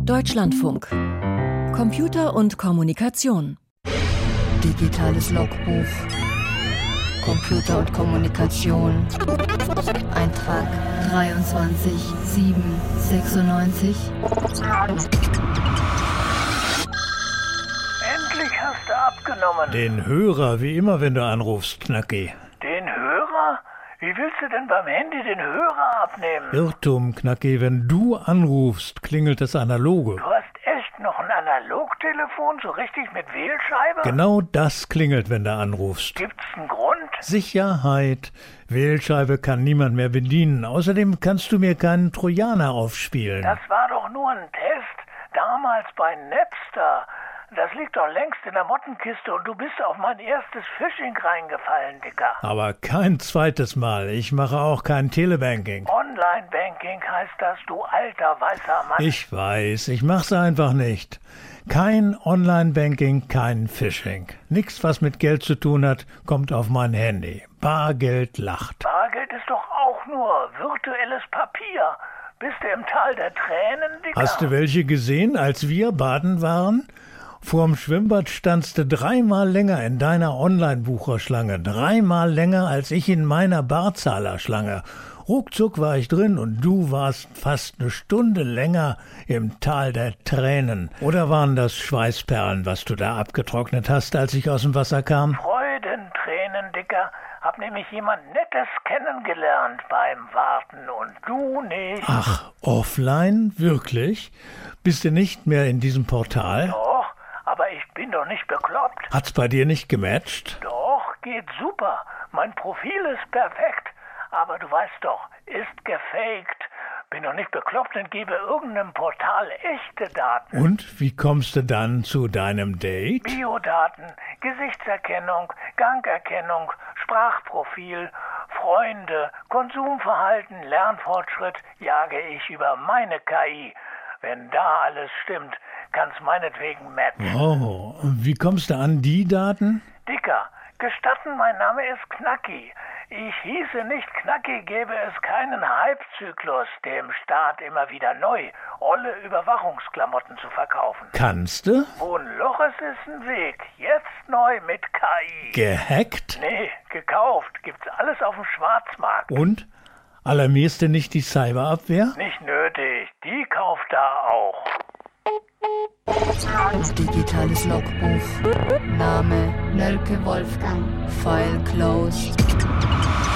Deutschlandfunk. Computer und Kommunikation. Digitales Logbuch. Computer und Kommunikation. Eintrag 23.7.96. Endlich hast du abgenommen. Den Hörer, wie immer, wenn du anrufst, Knacki. Den Hörer? Wie willst du denn beim Handy den Hörer abnehmen? Irrtum, Knacki, wenn du anrufst, klingelt das Analoge. Du hast echt noch ein Analogtelefon, so richtig mit Wählscheibe? Genau das klingelt, wenn du anrufst. Gibt's einen Grund? Sicherheit. Wählscheibe kann niemand mehr bedienen. Außerdem kannst du mir keinen Trojaner aufspielen. Das war doch nur ein Test. Damals bei Napster. Das liegt doch längst in der Mottenkiste und du bist auf mein erstes Phishing reingefallen, Dicker. Aber kein zweites Mal. Ich mache auch kein Telebanking. Online-Banking heißt das, du alter weißer Mann. Ich weiß, ich mach's einfach nicht. Kein Online-Banking, kein Phishing. Nichts, was mit Geld zu tun hat, kommt auf mein Handy. Bargeld lacht. Bargeld ist doch auch nur virtuelles Papier. Bist du im Tal der Tränen, Dicker? Hast du welche gesehen, als wir baden waren? Vorm Schwimmbad standst du 3-mal länger in deiner Online-Bucherschlange. 3-mal länger als ich in meiner Barzahlerschlange. Ruckzuck war ich drin und du warst fast eine Stunde länger im Tal der Tränen. Oder waren das Schweißperlen, was du da abgetrocknet hast, als ich aus dem Wasser kam? Freudentränen, Dicker. Hab nämlich jemand Nettes kennengelernt beim Warten und du nicht. Ach, offline? Wirklich? Bist du nicht mehr in diesem Portal? Doch, aber ich bin doch nicht bekloppt. Hat's bei dir nicht gematcht? Doch, geht super. Mein Profil ist perfekt. Aber du weißt doch, ist gefaked. Bin doch nicht bekloppt und gebe irgendeinem Portal echte Daten. Und wie kommst du dann zu deinem Date? Biodaten, Gesichtserkennung, Gangerkennung, Sprachprofil, Freunde, Konsumverhalten, Lernfortschritt jage ich über meine KI. Wenn da alles stimmt, kann's meinetwegen matchen. Oh, und wie kommst du an die Daten? Dicker, gestatten, mein Name ist Knacki. Ich hieße nicht Knacki, gäbe es keinen Hype-Zyklus, dem Staat immer wieder neu olle Überwachungsklamotten zu verkaufen. Kannst du? Wo ein Loch ist, ist ein Weg. Jetzt neu mit KI. Gehackt? Nee, gekauft. Gibt's alles auf dem Schwarzmarkt. Und? Alarmierst du nicht die Cyberabwehr? Nicht nötig. Die kauft da auch. Digitales Logbuch. Name Nölke Wolfgang. File closed.